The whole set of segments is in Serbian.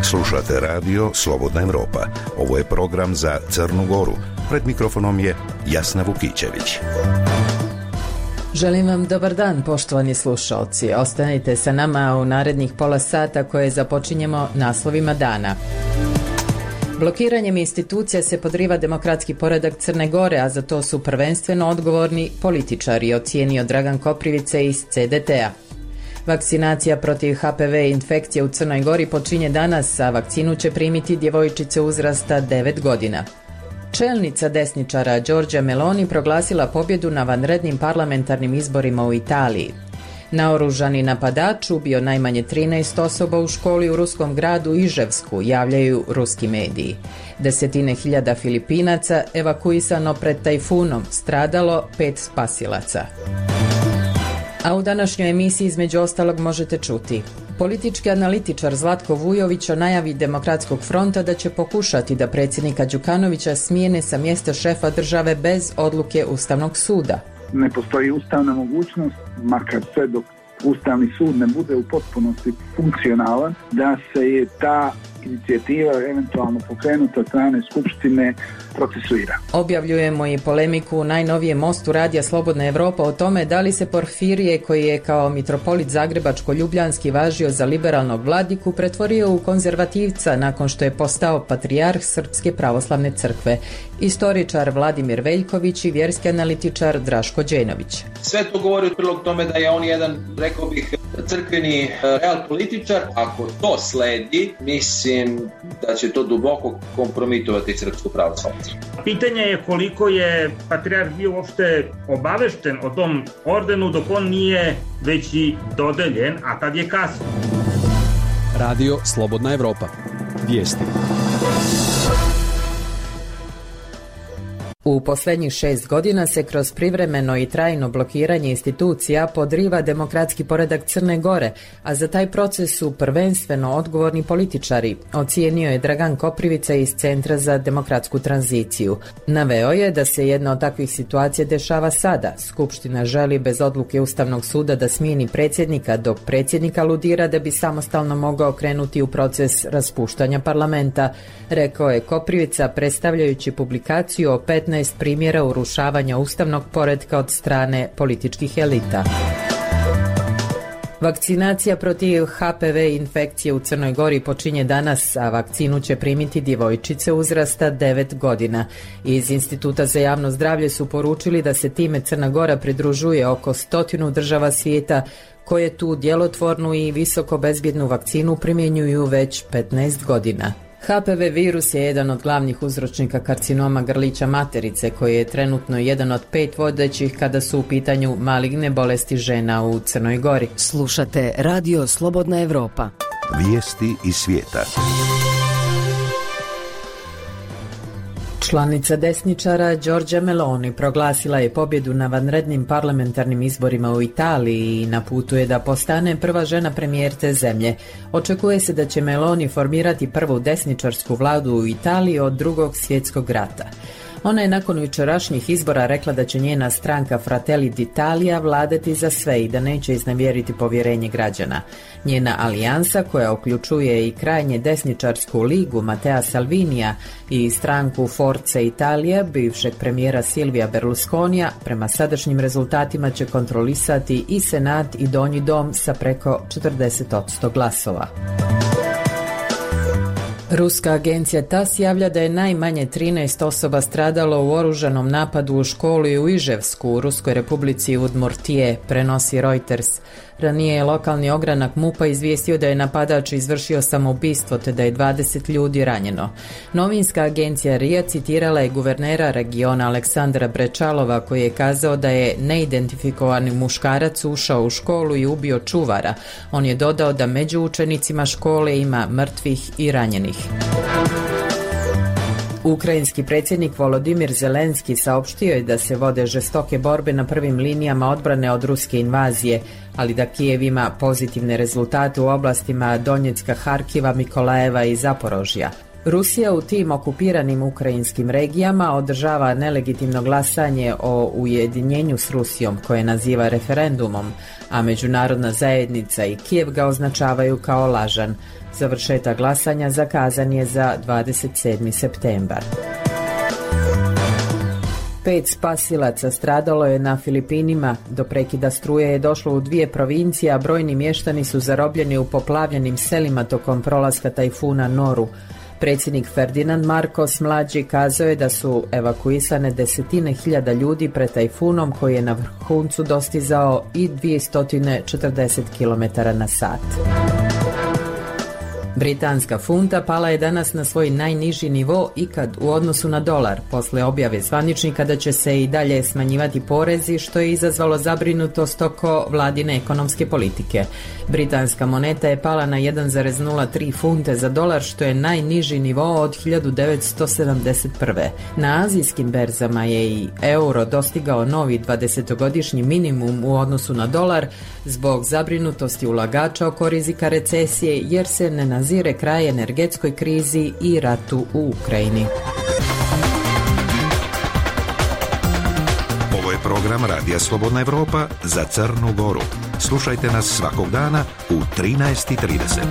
Slušate radio Slobodna Evropa. Ovo je program za Crnu Goru. Pred mikrofonom je Jasna Vukićević. Želim vam dobar dan, poštovani slušalci. Ostanite sa nama u narednih pola sata koje započinjemo naslovima dana. Blokiranjem institucija se podriva demokratski poredak Crne Gore, a za to su prvenstveno odgovorni političari, ocijenio Dragan Koprivica iz CDT-a. Vakcinacija protiv HPV infekcije u Crnoj Gori počinje danas, a vakcinu će primiti djevojčice uzrasta 9 godina. Čelnica desničara Giorgia Meloni proglasila pobjedu na vanrednim parlamentarnim izborima u Italiji. Naoružani napadač ubio najmanje 13 osoba u školi u ruskom gradu Iževsku, javljaju ruski mediji. Desetine hiljada Filipinaca evakuisano pred tajfunom, stradalo 5 spasilaca. A u današnjoj emisiji između ostalog možete čuti: politički analitičar Zlatko Vujović o najavi Demokratskog fronta da će pokušati da predsjednika Đukanovića smijene sa mjesta šefa države bez odluke Ustavnog suda. Ne postoji ustavna mogućnost, makar sve dok Ustavni sud ne bude u potpunosti funkcionalan, da se je ta inicijativa eventualno pokrenuta od strane Skupštine procesuira. Objavljujemo i polemiku u najnovijem mostu radija Slobodna Evropa o tome da li se Porfirije, koji je kao mitropolit Zagrebačko-Ljubljanski važio za liberalnog vladiku, pretvorio u konzervativca nakon što je postao patrijarh Srpske pravoslavne crkve. Istoričar Vladimir Veljković i vjerski analitičar Draško Đenović. Sve to govori u prilog tome da je on jedan, rekao bih, crkveni real političar. Ako to sledi, mislim da će to duboko kompromitovati Srpsku pravoslavnu crkvu. Pitanje je koliko je patrijarh bio uopšte obavešten o tom ordenu dok on nije već i dodeljen, a tad je kasno. Radio Slobodna Evropa. Vijesti. U posljednjih 6 godina se kroz privremeno i trajno blokiranje institucija podriva demokratski poredak Crne Gore, a za taj proces su prvenstveno odgovorni političari, ocijenio je Dragan Koprivica iz Centra za demokratsku tranziciju. Naveo je da se jedna od takvih situacija dešava sada. Skupština želi bez odluke Ustavnog suda da smijeni predsjednika, dok predsjednik aludira da bi samostalno mogao krenuti u proces raspuštanja parlamenta, rekao je Koprivica predstavljajući publikaciju o 15 primjera urušavanja ustavnog poretka od strane političkih elita. Vakcinacija protiv HPV infekcije u Crnoj Gori počinje danas, a vakcinu će primiti djevojčice uzrasta 9 godina. Iz Instituta za javno zdravlje su poručili da se time Crna Gora pridružuje oko 100 država svijeta koje tu djelotvornu i visoko bezbjednu vakcinu primjenjuju već 15 godina. HPV virus je jedan od glavnih uzročnika karcinoma grlića materice, koji je trenutno jedan od 5 vodećih kada su u pitanju maligne bolesti žena u Crnoj Gori. Slušate Radio Slobodna Evropa. Vijesti iz svijeta. Članica desničara Giorgia Meloni proglasila je pobjedu na vanrednim parlamentarnim izborima u Italiji i na putu je da postane prva žena premijer te zemlje. Očekuje se da će Meloni formirati prvu desničarsku vladu u Italiji od Drugog svjetskog rata. Ona je nakon jučerašnjih izbora rekla da će njena stranka Fratelli d'Italia vladati za sve i da neće iznevjeriti povjerenje građana. Njena alijansa, koja uključuje i krajnje desničarsku ligu Matteo Salvinija i stranku Forza Italia bivšeg premijera Silvija Berlusconija, prema sadašnjim rezultatima će kontrolisati i Senat i Donji dom sa preko 40% glasova. Ruska agencija TASS javlja da je najmanje 13 osoba stradalo u oružanom napadu u školi u Iževsku u Ruskoj republici Udmurtije, prenosi Reuters. Ranije je lokalni ogranak MUP-a izvijestio da je napadač izvršio samoubistvo te da je 20 ljudi ranjeno. Novinska agencija RIA citirala je guvernera regiona Aleksandra Brečalova, koji je kazao da je neidentifikovani muškarac ušao u školu i ubio čuvara. On je dodao da među učenicima škole ima mrtvih i ranjenih. Ukrajinski predsjednik Volodimir Zelenski saopštio je da se vode žestoke borbe na prvim linijama odbrane od ruske invazije, ali da Kijev ima pozitivne rezultate u oblastima Donjecka, Harkiva, Mikolajeva i Zaporožja. Rusija u tim okupiranim ukrajinskim regijama održava nelegitimno glasanje o ujedinjenju s Rusijom, koje naziva referendumom, a međunarodna zajednica i Kijev ga označavaju kao lažan. Završetak glasanja zakazan je za 27. septembar. 5 spasilaca stradalo je na Filipinima. Do prekida struje je došlo u 2 provincije, a brojni mještani su zarobljeni u poplavljenim selima tokom prolaska tajfuna Noru. Predsjednik Ferdinand Marcos mlađi kazao je da su evakuisane desetine hiljada ljudi pred tajfunom koji je na vrhuncu dostizao i 240 km/h. Britanska funta pala je danas na svoj najniži nivo ikad u odnosu na dolar, posle objave zvaničnika da će se i dalje smanjivati porezi, što je izazvalo zabrinutost oko vladine ekonomske politike. Britanska moneta je pala na 1,03 funte za dolar, što je najniži nivo od 1971. Na azijskim berzama je i euro dostigao novi 20-godišnji minimum u odnosu na dolar zbog zabrinutosti ulagača oko rizika recesije, jer se ne nazire kraj energetskoj krizi i ratu u Ukrajini. Ovo je program Radija Slobodna Evropa za Crnu Goru. Slušajte nas svakog dana u 13:30.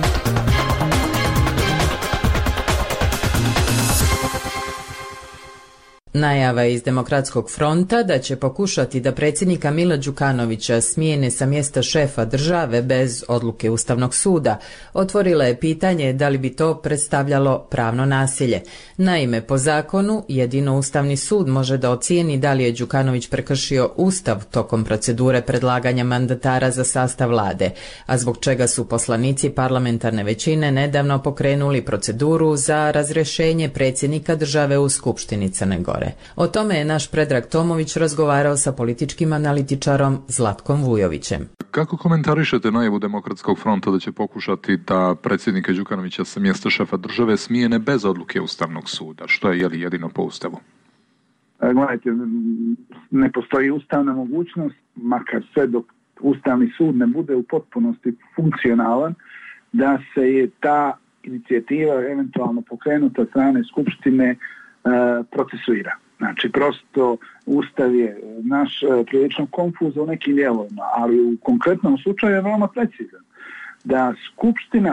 Najava iz Demokratskog fronta da će pokušati da predsjednika Mila Đukanovića smijene sa mjesta šefa države bez odluke Ustavnog suda otvorila je pitanje da li bi to predstavljalo pravno nasilje. Naime, po zakonu jedino Ustavni sud može da ocijeni da li je Đukanović prekršio Ustav tokom procedure predlaganja mandatara za sastav vlade, a zbog čega su poslanici parlamentarne većine nedavno pokrenuli proceduru za razrješenje predsjednika države u Skupštini Crne Gore. O tome je naš Predrag Tomović razgovarao sa političkim analitičarom Zlatkom Vujovićem. Kako komentarišete najavu Demokratskog fronta da će pokušati da predsjednika Đukanovića sa mjesta šefa države smijene bez odluke Ustavnog suda, što je jedino po Ustavu? Gledajte, ne postoji ustavna mogućnost, makar sve dok Ustavni sud ne bude u potpunosti funkcionalan, da se je ta inicijativa eventualno pokrenuta od strane Skupštine procesuira. Znači, prosto Ustav je naš prilično konfuzan u nekim dijelovima, ali u konkretnom slučaju je veoma precizan. Da Skupština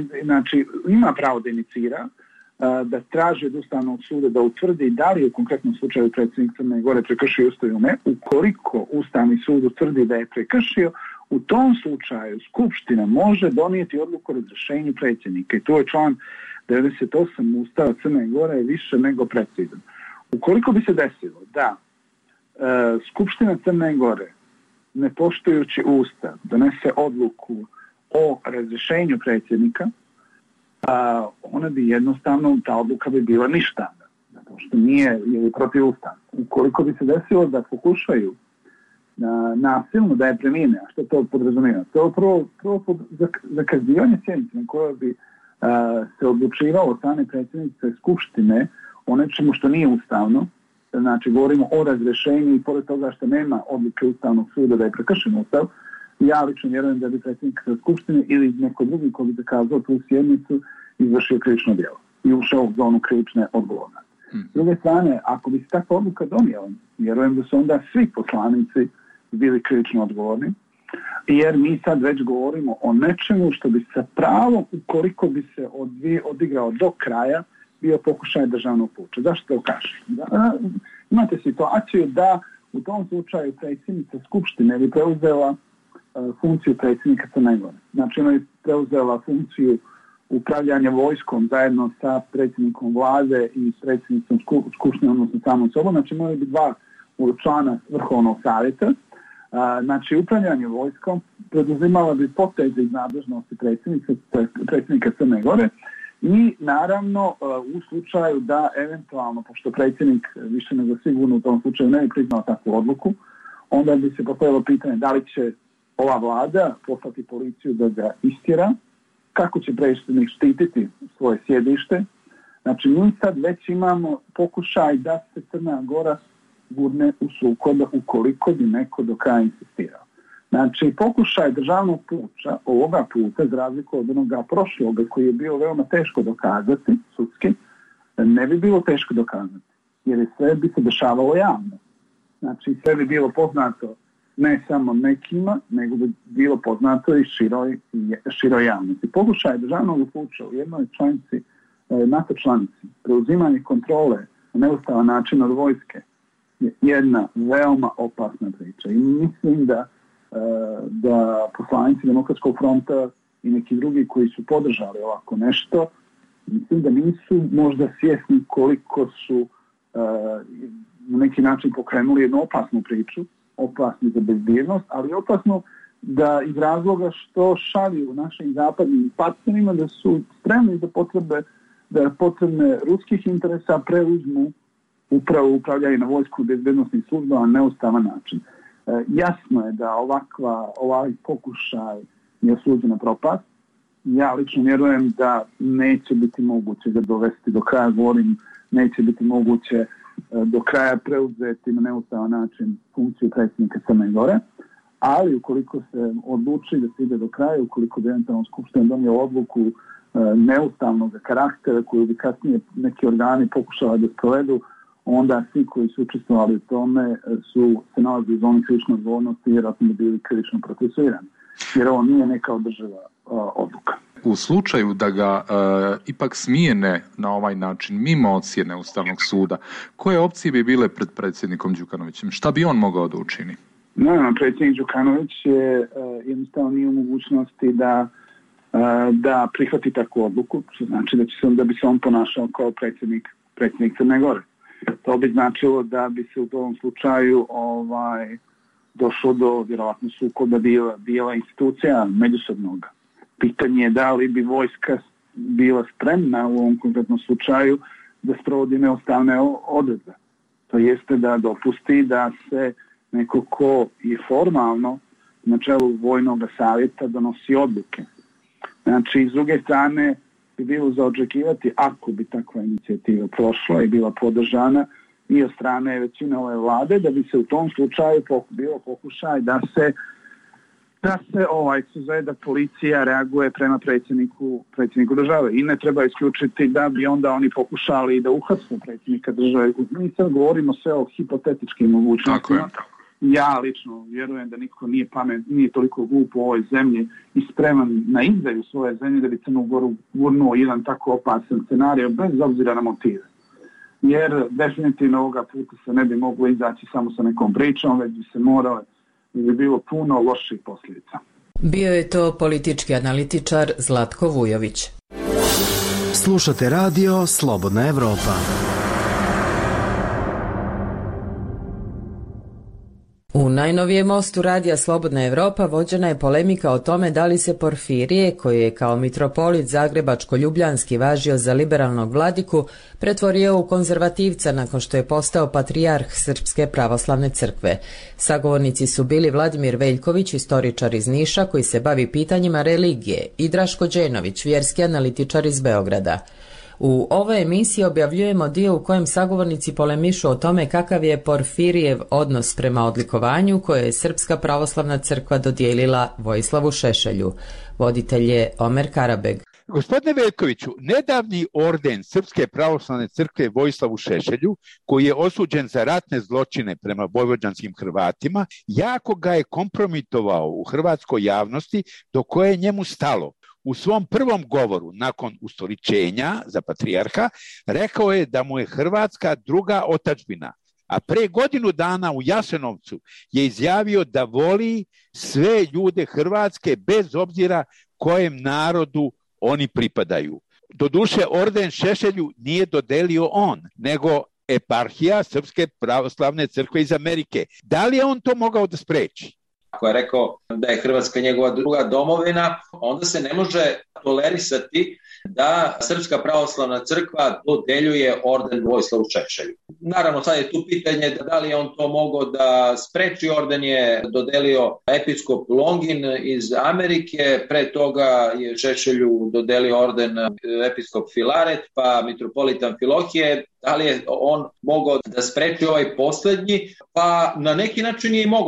ima pravo da inicira, da traži od Ustavnog suda da utvrdi da li je u konkretnom slučaju predsjednik Crne Gore prekršio Ustav ili ne. Ukoliko Ustavni sud utvrdi da je prekršio, u tom slučaju Skupština može donijeti odluku o razrješenju predsjednika. I to je član 98 Ustava Crne Gore je više nego precizan. Ukoliko bi se desilo da Skupština Crne Gore, ne poštujući Ustav, donese odluku o razrješenju predsjednika, ona bi jednostavno, ta odluka bi bila ništavna, zato što nije protiv Ustava. Ukoliko bi se desilo da pokušaju nasilno da je premine, a što to podrazumijeva? To je prvo zakazivanje sjednice na kojoj bi se odlučivalo od strane predsjednice Skupštine o nečemu što nije ustavno, znači govorimo o razrješenju i pored toga što nema odluke Ustavnog suda da je prekršen Ustav, ja lično vjerujem da bi predsjednik Skupštine ili neko drugi ko bi zakazao tu sjednicu izvršio krivično djelo i ušao u zonu krivične odgovornosti. S druge strane, ako bi se takva odluka donijela, vjerujem da su onda svi poslanici bili krivično odgovorni, jer mi sad već govorimo o nečemu što bi se pravo, ukoliko bi se odigrao do kraja, bio pokušaj državnog puča. Zašto to kažem? Imate situaciju da u tom slučaju predsjednica Skupštine bi preuzela funkciju predsjednika Crne Gore. Znači ona je preuzela funkciju upravljanja vojskom zajedno sa predsjednikom vlade i predsjednicom Skupštine, odnosno samom sobom. Znači moraju bi 2 člana Vrhovnog savjeta. Znači upravljanje vojskom preduzimala bi poteze iz nadležnosti predsjednika Crne Gore i naravno u slučaju da eventualno, pošto predsjednik više nego sigurno u tom slučaju ne bi priznao takvu odluku, onda bi se postavilo pitanje da li će ova vlada poslati policiju da ga istjera, kako će predsjednik štititi svoje sjedište. Znači mi sad već imamo pokušaj da se Crna Gora gurne u sukob ukoliko bi neko do kraja insistirao. Znači, pokušaj državnog puča ovoga puta, za razliku od onoga prošloga koji je bio veoma teško dokazati, sudski, ne bi bilo teško dokazati, jer sve bi se dešavalo javno. Znači, sve bi bilo poznato ne samo nekima, nego bi bilo poznato i široj javnosti. Pokušaj državnog puča u jednoj članici, NATO članici, preuzimanje kontrole na neustavan način od vojske je jedna veoma opasna priča. I mislim da poslanici Demokratskog fronta i neki drugi koji su podržali ovako nešto, mislim da nisu možda svjesni koliko su na neki način pokrenuli jednu opasnu priču, opasnu za bezbjednost, ali opasnu da iz razloga što šalju našim zapadnim partnerima da su spremni da potrebne ruskih interesa preuzmu upravo upravljaju na vojsku bezbjednostnih služba na neustavan način. Jasno je da ovaj pokušaj je osuđen na propast. Ja lično vjerujem da neće biti moguće ga dovesti do kraja, govorim, neće biti moguće do kraja preuzeti na neustavan način funkciju predsjednika Crne Gore, ali ukoliko se odluči da se ide do kraja, ukoliko bi eventualno Skupština donijela odluku neustavnog karaktera koju bi kasnije neki organi pokušali da sprovedu, onda svi koji su učestvovali u tome se nalazi u zoni krivične odgovornosti i vjerojatno bi bili krivično procesuirani. Jer ovo nije neka održiva odluka. U slučaju da ga ipak smijene na ovaj način, mimo ocjene Ustavnog suda, koje opcije bi bile pred predsjednikom Đukanovićem? Šta bi on mogao da učini? Naravno, predsjednik Đukanović je jednostavno nije u mogućnosti da prihvati takvu odluku, što znači da bi se on ponašao kao predsjednik Crne Gore. To bi značilo da bi se u tom slučaju došlo do vjerovatno sukoba dijela institucija međusobnog. Pitanje je da li bi vojska bila spremna u ovom konkretnom slučaju da sprovodi neustavne odredbe. To jeste da dopusti da se neko ko je formalno na čelu vojnog savjeta donosi odluke. Znači, s druge strane bi bilo za očekivati, ako bi takva inicijativa prošla i bila podržana i od strane većine ove vlade, da bi se u tom slučaju bilo pokušaj da se da policija reaguje prema predsjedniku države. I ne treba isključiti da bi onda oni pokušali da uhapse predsjednika države. Mi sad govorimo sve o hipotetičkim mogućnostima. Ja lično vjerujem da niko nije toliko glup u ovoj zemlji i spreman na izdaju svoje zemlje da bi Crnu Goru gurnuo jedan tako opasan scenarij bez obzira na motive. Jer definitivno ovoga puta se ne bi moglo izaći samo sa nekom pričom, već bi se bi bilo puno loših posljedica. Bio je to politički analitičar Zlatko Vujović. Slušate radio Slobodna Evropa. U najnovijem mostu radija Slobodna Evropa vođena je polemika o tome da li se Porfirije, koji je kao mitropolit zagrebačko-ljubljanski važio za liberalnog vladiku, pretvorio u konzervativca nakon što je postao patrijarh Srpske pravoslavne crkve. Sagovornici su bili Vladimir Veljković, istoričar iz Niša koji se bavi pitanjima religije, i Draško Đenović, vjerski analitičar iz Beograda. U ovoj emisiji objavljujemo dio u kojem sagovornici polemišu o tome kakav je Porfirijev odnos prema odlikovanju koje je Srpska pravoslavna crkva dodijelila Vojislavu Šešelju. Voditelj je Omer Karabeg. Gospodine Veljkoviću, nedavni orden Srpske pravoslavne crkve Vojislavu Šešelju, koji je osuđen za ratne zločine prema vojvođanskim Hrvatima, jako ga je kompromitovao u hrvatskoj javnosti do koje je njemu stalo. U svom prvom govoru nakon ustoličenja za patrijarha rekao je da mu je Hrvatska druga otadžbina, a pre godinu dana u Jasenovcu je izjavio da voli sve ljude Hrvatske bez obzira kojem narodu oni pripadaju. Doduše, orden Šešelju nije dodelio on, nego eparhija Srpske pravoslavne crkve iz Amerike. Da li je on to mogao da spreči? Ako je rekao da je Hrvatska njegova druga domovina, onda se ne može tolerisati da Srpska pravoslavna crkva dodeljuje orden Vojislavu Šešelju. Naravno, sad je tu pitanje da li je on to mogao da spreči. Orden je dodelio episkop Longin iz Amerike, pre toga je Šešelju dodelio orden episkop Filaret, pa mitropolit Amfilohije. Da li je on mogao da spreči ovaj posljednji? Pa na neki način je i mogao.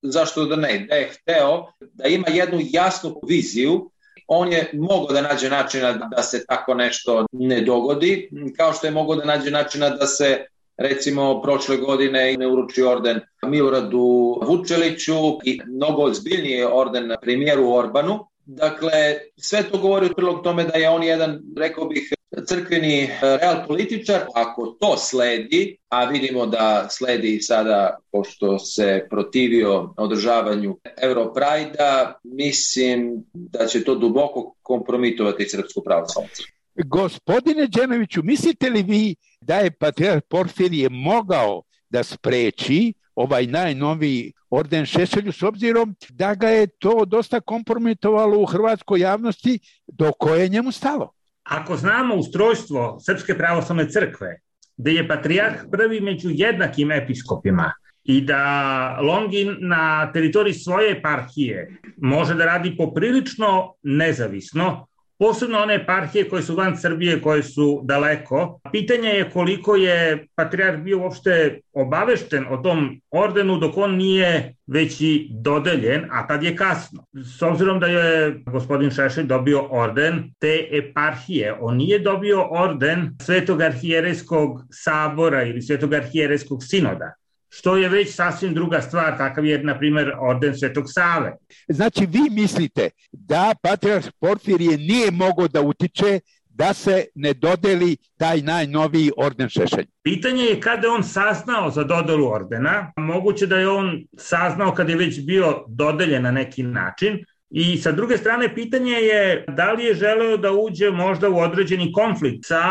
zašto da ne, da je hteo da ima jednu jasnu viziju, on je mogao da nađe načina da se tako nešto ne dogodi, kao što je mogao da nađe načina da se recimo prošle godine ne uruči orden Miloradu Vučeliću i mnogo ozbiljniji orden premijeru Orbanu. Dakle, sve to govori u prilog tome da je on jedan, rekao bih, crkveni real političar. Ako to sledi, a vidimo da sledi sada, pošto se protivio održavanju Europrajda, mislim da će to duboko kompromitovati Srpsku pravoslavnu crkvu. Gospodine Đenoviću, mislite li vi da je patrijarh Porfirije mogao da spreči ovaj najnoviji orden Šešelju, s obzirom da ga je to dosta kompromitovalo u hrvatskoj javnosti, do koje je njemu stalo? Ako znamo ustrojstvo Srpske pravoslavne crkve, da je patrijarh prvi među jednakim episkopima i da Longin na teritoriji svoje eparhije može da radi poprilično nezavisno, posebno one eparhije koje su van Srbije, koje su daleko. Pitanje je koliko je patrijarh bio uopšte obavešten o tom ordenu dok on nije već i dodeljen, a tad je kasno. S obzirom da je gospodin Šešelj dobio orden te eparhije, on nije dobio orden Svetog arhijerejskog sabora ili Svetog arhijerejskog sinoda, što je već sasvim druga stvar, takav je, na primjer, orden Svetog Save. Znači, vi mislite da patrijarh Porfirije nije mogao da utiče da se ne dodeli taj najnoviji orden Šešelj? Pitanje je kada on saznao za dodelu ordena. Moguće da je on saznao kad je već bio dodeljen na neki način. I sa druge strane, pitanje je da li je želeo da uđe možda u određeni konflikt sa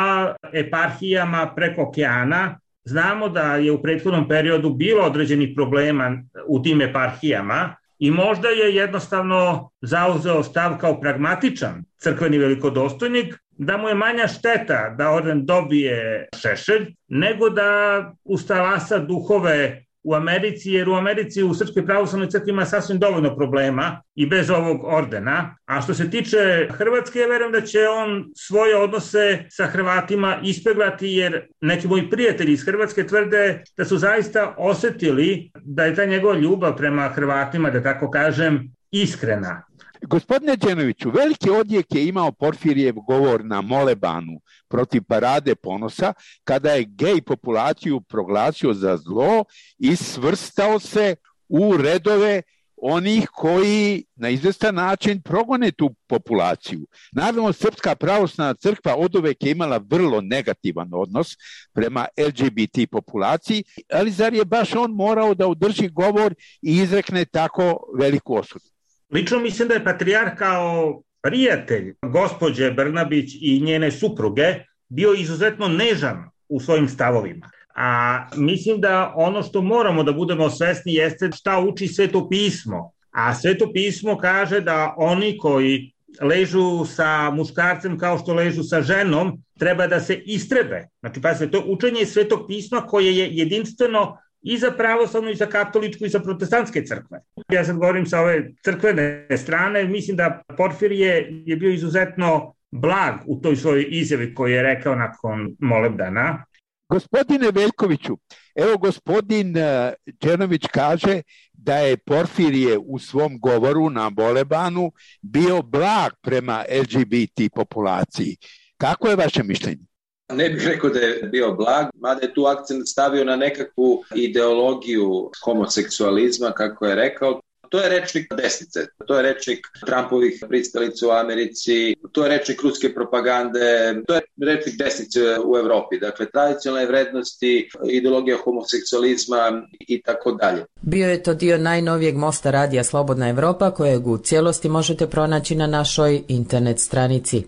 eparhijama preko okeana. Znamo da je u prethodnom periodu bilo određenih problema u tim eparhijama i možda je jednostavno zauzeo stav kao pragmatičan crkveni velikodostojnik da mu je manja šteta da orden dobije Šešelj nego da ustalasa duhove u Americi, jer u Americi u Srpskoj pravoslavnoj crkvi ima sasvim dovoljno problema i bez ovog ordena. A što se tiče Hrvatske, ja verujem da će on svoje odnose sa Hrvatima ispeglati, jer neki moji prijatelji iz Hrvatske tvrde da su zaista osetili da je ta njegova ljubav prema Hrvatima, da tako kažem, iskrena. Gospodine Đenoviću, veliki odjek je imao Porfirijev govor na molebanu protiv Parade ponosa, kada je gej populaciju proglasio za zlo i svrstao se u redove onih koji na izvestan način progone tu populaciju. Naravno, Srpska pravoslavna crkva oduvek je imala vrlo negativan odnos prema LGBT populaciji, ali zar je baš on morao da održi govor i izrekne tako veliku osudu? Lično mislim da je patrijarh kao prijatelj gospođe Brnabić i njene supruge bio izuzetno nežan u svojim stavovima. A mislim da ono što moramo da budemo svesni jeste šta uči Sveto pismo. A Sveto pismo kaže da oni koji ležu sa muškarcem kao što ležu sa ženom treba da se istrebe. Znači, pazite, to učenje Svetog pisma koje je jedinstveno i za pravoslavnu, i za katoličku, i za protestantske crkve. Ja sad govorim sa ove crkvene strane, mislim da Porfirije je bio izuzetno blag u toj svojoj izjavi koju je rekao nakon molebdana. Gospodine Veljkoviću, evo gospodin Đenović kaže da je Porfirije u svom govoru na molebanu bio blag prema LGBT populaciji. Kako je vaše mišljenje? Ne bih rekao da je bio blag, mada je tu akcent stavio na nekakvu ideologiju homoseksualizma, kako je rekao. To je rečnik desnice, to je rečnik Trumpovih pristalica u Americi, to je rečnik ruske propagande, to je rečnik desnice u Evropi. Dakle, tradicionalne vrednosti, ideologija homoseksualizma i tako dalje. Bio je to dio najnovijeg mosta radija Slobodna Evropa, kojeg u cijelosti možete pronaći na našoj internet stranici.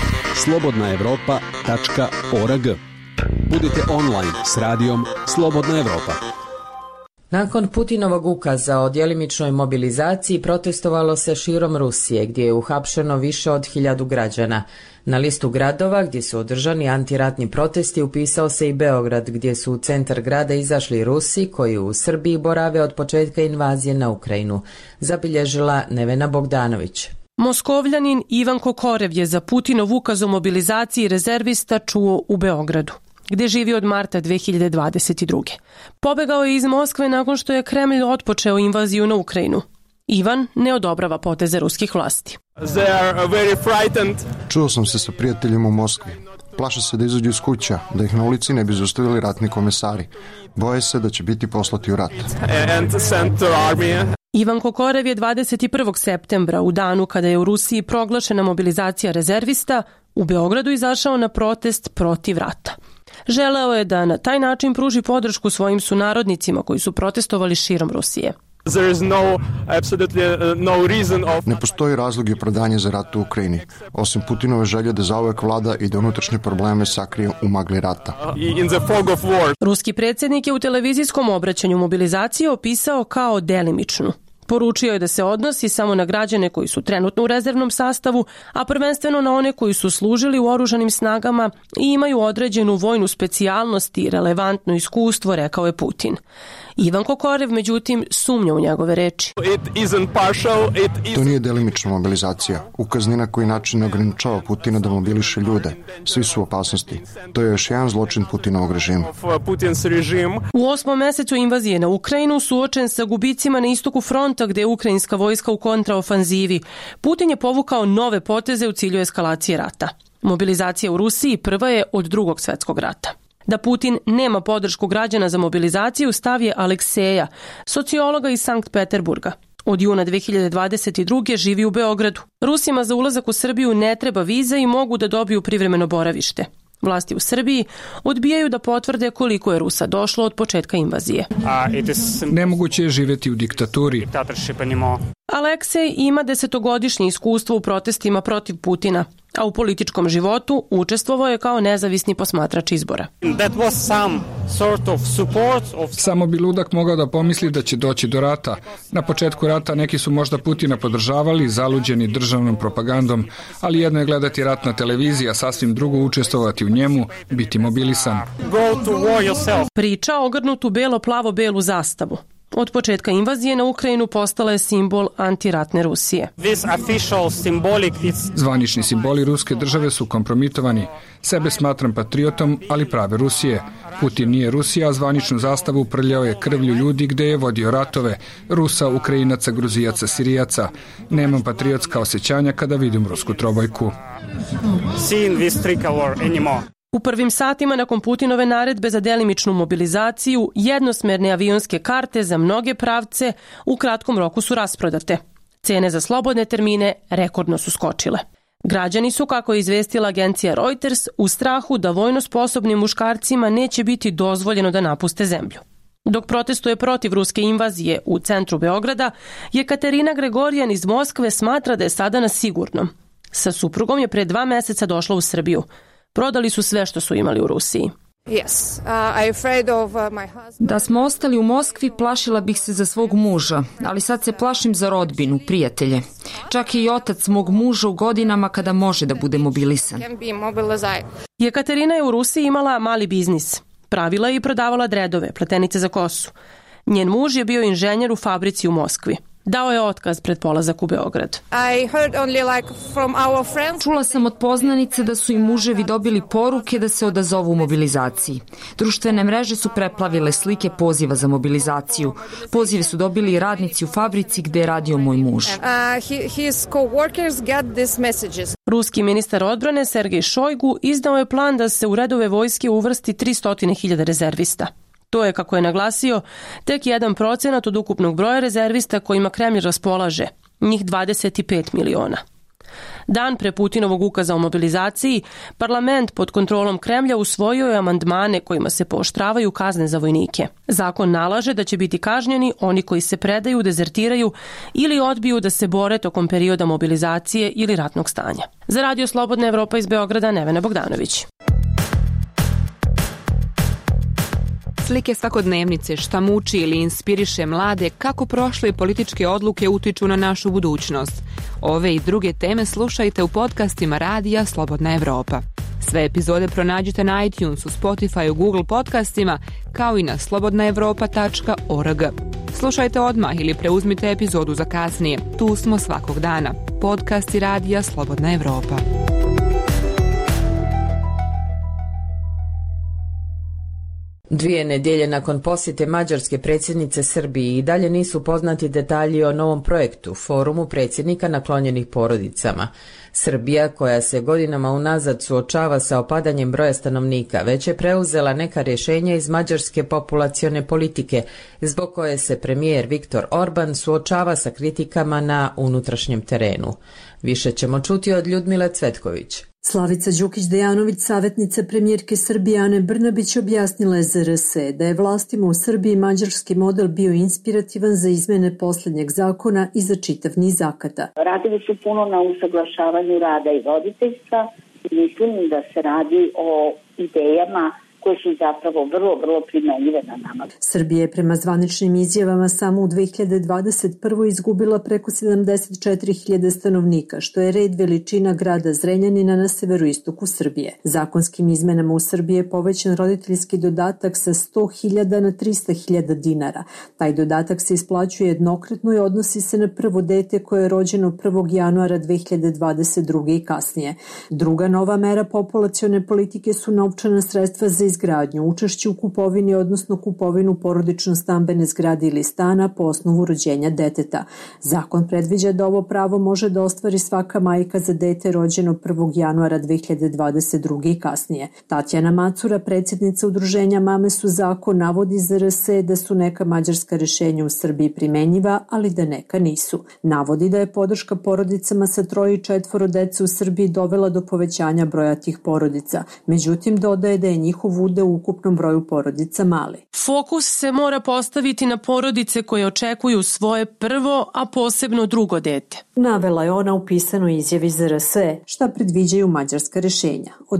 slobodnaevropa.org. Budite online s radijom Slobodna Evropa. Nakon Putinovog ukaza o djelimičnoj mobilizaciji protestovalo se širom Rusije, gdje je uhapšeno više od 1000 građana. Na listu gradova gdje su održani antiratni protesti upisao se i Beograd, gdje su u centar grada izašli Rusi koji u Srbiji borave od početka invazije na Ukrajinu, zabilježila Nevena Bogdanović. Moskovljanin Ivan Kokorev je za Putinov ukaz o mobilizaciji rezervista čuo u Beogradu. gde živi od marta 2022. Pobegao je iz Moskve nakon što je Kremlj otpočeo invaziju na Ukrajinu. Ivan ne odobrava poteze ruskih vlasti. Čuo sam se sa prijateljima u Moskvi. Plaše se da izađu iz kuća, da ih na ulici ne bi zaustavili ratni komesari. Boje se da će biti poslati u rat. Ivan Kokorev je 21. septembra, u danu kada je u Rusiji proglašena mobilizacija rezervista, u Beogradu izašao na protest protiv rata. Želeo je da na taj način pruži podršku svojim sunarodnicima koji su protestovali širom Rusije. Ne postoji razlog i opravdanje za rat u Ukrajini, osim Putinove želje da zauvek vlada i da unutrašnje probleme sakrije u magli rata. Ruski predsjednik je u televizijskom obraćanju mobilizaciju opisao kao delimičnu. Poručio je da se odnosi samo na građane koji su trenutno u rezervnom sastavu, a prvenstveno na one koji su služili u oružanim snagama i imaju određenu vojnu specijalnost i relevantno iskustvo, rekao je Putin. Ivan Kokorev, međutim, sumnja u njegove reči. To nije delimična mobilizacija. Ukaz ni na koji način ne ograničava Putina da mobiliše ljude. Svi su u opasnosti. To je još jedan zločin Putinovog režima. U 8. mesecu invazije na Ukrajinu, suočen sa gubicima na istoku fronta gde je ukrajinska vojska u kontraofanzivi, Putin je povukao nove poteze u cilju eskalacije rata. Mobilizacija u Rusiji prva je od Drugog svjetskog rata. Da Putin nema podršku građana za mobilizaciju stav je Alekseja, sociologa iz Sankt Peterburga. Od juna 2022. živi u Beogradu. Rusima za ulazak u Srbiju ne treba viza i mogu da dobiju privremeno boravište. Vlasti u Srbiji odbijaju da potvrde koliko je Rusa došlo od početka invazije. Nemoguće je živjeti u diktaturi. Aleksej ima 10-godišnje iskustvo u protestima protiv Putina, a u političkom životu učestvovao je kao nezavisni posmatrač izbora. Samo bi ludak mogao da pomisli da će doći do rata. Na početku rata neki su možda Putina podržavali, zaluđeni državnom propagandom, ali jedno je gledati rat na televiziji, a sasvim drugo učestvovati u njemu, biti mobilisan. Priča ogrnutu belo-plavo-belu zastavu. Od početka invazije na Ukrajinu postala je simbol antiratne Rusije. Zvanični simboli ruske države su kompromitovani. Sebe smatram patriotom, ali prave Rusije. Putin nije Rusija, a zvaničnu zastavu prljao je krvlju ljudi gde je vodio ratove. Rusa, Ukrajinaca, Gruzijaca, Sirijaca. Nemam patriotska osjećanja kada vidim rusku trobojku. U prvim satima nakon Putinove naredbe za delimičnu mobilizaciju, jednosmerne avionske karte za mnoge pravce u kratkom roku su rasprodate. Cene za slobodne termine rekordno su skočile. Građani su, kako je izvestila agencija Reuters, u strahu da vojno sposobnim muškarcima neće biti dozvoljeno da napuste zemlju. Dok protestuje protiv ruske invazije u centru Beograda, Jekaterina Gregorijan iz Moskve smatra da je sada na sigurnom. Sa suprugom je pre 2 meseca došla u Srbiju. Prodali su sve što su imali u Rusiji. Da smo ostali u Moskvi, plašila bih se za svog muža, ali sad se plašim za rodbinu, prijatelje. Čak i otac mog muža u godinama kada može da bude mobilisan. Jekaterina je u Rusiji imala mali biznis. Pravila je i prodavala dredove, pletenice za kosu. Njen muž je bio inženjer u fabrici u Moskvi. Dao je otkaz pred polazak u Beograd. Čula sam od poznanice da su im muževi dobili poruke da se odazovu mobilizaciji. Društvene mreže su preplavile slike poziva za mobilizaciju. Pozive su dobili i radnici u fabrici gde je radio moj muž. Ruski ministar odbrane Sergej Šojgu izdao je plan da se u redove vojske uvrsti 300.000 rezervista. To je, kako je naglasio, tek 1% od ukupnog broja rezervista kojima Kremlj raspolaže, njih 25 miliona. Dan pre Putinovog ukaza o mobilizaciji, parlament pod kontrolom Kremlja usvojio je amandmane kojima se pooštravaju kazne za vojnike. Zakon nalaže da će biti kažnjeni oni koji se predaju, dezertiraju ili odbiju da se bore tokom perioda mobilizacije ili ratnog stanja. Za Radio Slobodna Evropa iz Beograda, Nevena Bogdanović. Slike svakodnevnice, šta muči ili inspiriše mlade, kako prošle političke odluke utiču na našu budućnost. Ove i druge teme slušajte u podcastima Radija Slobodna Evropa. Sve epizode pronađite na iTunesu, Spotifyu, Google podcastima, kao i na slobodnaevropa.org. Slušajte odmah ili preuzmite epizodu za kasnije. Tu smo svakog dana. Podcasti Radija Slobodna Evropa. 2 nedjelje nakon posjete mađarske predsjednice Srbiji i dalje nisu poznati detalji o novom projektu, forumu predsjednika naklonjenih porodicama. Srbija, koja se godinama unazad suočava sa opadanjem broja stanovnika, već je preuzela neka rješenja iz mađarske populacione politike, zbog koje se premijer Viktor Orban suočava sa kritikama na unutrašnjem terenu. Više ćemo čuti od Ljudmile Cvetković. Slavica Đukić-Dejanović, savjetnica premijerke Srbije Ane Brnabić, objasnila je za RS da je vlastima u Srbiji mađarski model bio inspirativan za izmene posljednjeg zakona i za čitav niz akata. Radili su puno na usaglašavanju rada i roditeljstva i mislim da se radi o idejama koje su zapravo vrlo primenjive na nama. Srbija je prema zvaničnim izjavama samo u 2021. izgubila preko 74.000 stanovnika, što je red veličina grada Zrenjanina na severoistoku Srbije. Zakonskim izmenama u Srbiji je povećan roditeljski dodatak sa 100.000 na 300.000 dinara. Taj dodatak se isplaćuje jednokratno i odnosi se na prvo dete koje je rođeno 1. januara 2022. i kasnije. Druga nova mera populacione politike su novčana sredstva za izgradnju, učešće u kupovini, odnosno kupovinu porodično-stambene zgrade ili stana po osnovu rođenja deteta. Zakon predviđa da ovo pravo može da ostvari svaka majka za dete rođeno 1. januara 2022. i kasnije. Tatjana Macura, predsjednica udruženja Mame su zakon, navodi za RS da su neka mađarska rješenja u Srbiji primenjiva, ali da neka nisu. Navodi da je podrška porodicama sa 3 i 4 dece u Srbiji dovela do povećanja broja tih porodica. Međutim, dodaje da je njihov udeo u ukupnom broju porodica mali. Fokus se mora postaviti na porodice koje očekuju svoje prvo, a posebno drugo dete. Navela je ona u pisanoj izjavi za RS šta predviđaju mađarska rješenja. Od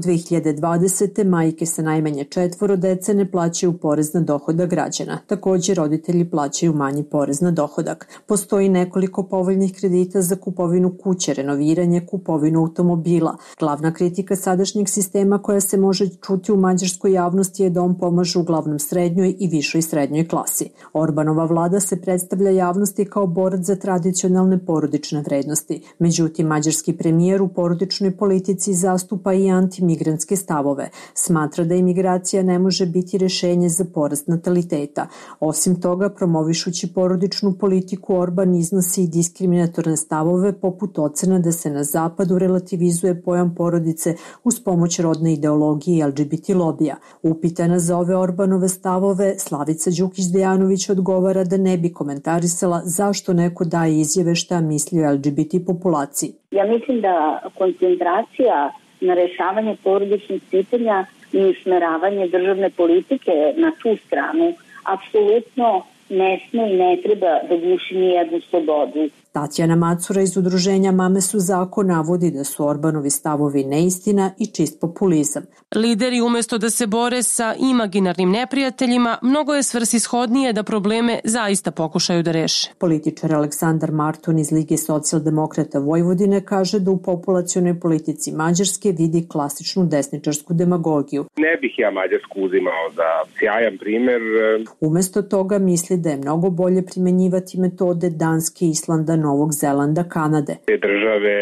2020. majke sa najmanje 4 dece ne plaćaju porez na dohodak građana. Također roditelji plaćaju manji porez na dohodak. Postoji nekoliko povoljnih kredita za kupovinu kuće, renoviranje, kupovinu automobila. Glavna kritika sadašnjeg sistema koja se može čuti u mađarskoj javnosti je da on pomaže uglavnom srednjoj i višoj srednjoj klasi. Orbanova vlada se predstavlja javnosti kao borac za tradicionalne porodične vrednosti. Međutim, mađarski premijer u porodičnoj politici zastupa i antimigrantske stavove. Smatra da imigracija ne može biti rješenje za porast nataliteta. Osim toga, promovišući porodičnu politiku, Orban iznosi i diskriminatorne stavove poput ocena da se na zapadu relativizuje pojam porodice uz pomoć rodne ideologije i LGBT lobija. Upitana za ove Orbanove stavove, Slavica Đukić-Dejanović odgovara da ne bi komentarisala zašto neko daje izjave šta misli o LGBT populaciji. Ja mislim da koncentracija na rešavanje porodičnih pitanja i usmeravanje državne politike na tu stranu apsolutno ne sme i ne treba da guši ni jednu slobodu. Tatjana Macura iz udruženja Mame su zakon navodi da su Orbanovi stavovi neistina i čist populizam. Lideri umjesto da se bore sa imaginarnim neprijateljima, mnogo je svrsishodnije da probleme zaista pokušaju da reše. Političar Aleksandar Marton iz Lige socijaldemokrata Vojvodine kaže da u populacionoj politici Mađarske vidi klasičnu desničarsku demagogiju. Ne bih ja Mađarsku uzimao za sjajan primjer. Umjesto toga misli da je mnogo bolje primenjivati metode Danske, Islanda, Novog Zelanda, Kanade. Te države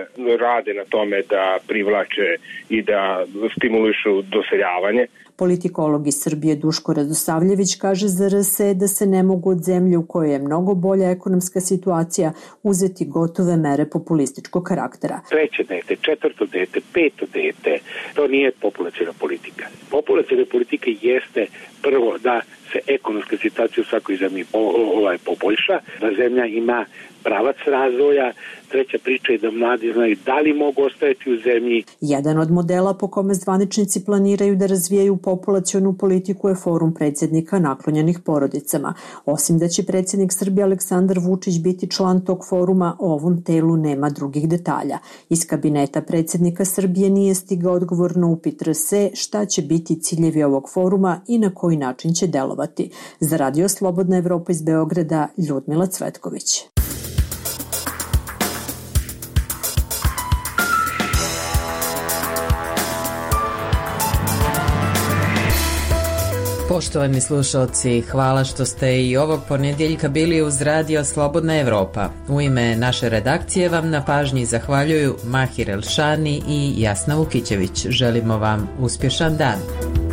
rade na tome da privlače i da stimulišu doseljavanje. Politikolog iz Srbije Duško Radosavljević kaže za RS da se ne mogu od zemlje u kojoj je mnogo bolja ekonomska situacija uzeti gotove mere populističkog karaktera. 3. dete, 4. dete, 5. dete, to nije populaciona politika. Populaciona politika jeste prvo da se ekonomska situacija u svakoj zemlji poboljša, da zemlja ima pravac razvoja. Treća priča je da mladi znaju da li mogu ostajati u zemlji. Jedan od modela po kome zvaničnici planiraju da razvijaju populacionu politiku je forum predsjednika naklonjenih porodicama. Osim da će predsjednik Srbije Aleksandar Vučić biti član tog foruma, o ovom telu nema drugih detalja. Iz kabineta predsjednika Srbije nije stigao odgovor na upit RS šta će biti ciljevi ovog foruma i na koji način će delovati. Za Radio Slobodna Evropa iz Beograda, Ljudmila Cvetković. Poštovani slušalci, hvala što ste i ovog ponedjeljka bili uz Radio Slobodna Evropa. U ime naše redakcije vam na pažnji zahvaljuju Mahir Elšani i Jasna Vukićević. Želimo vam uspješan dan.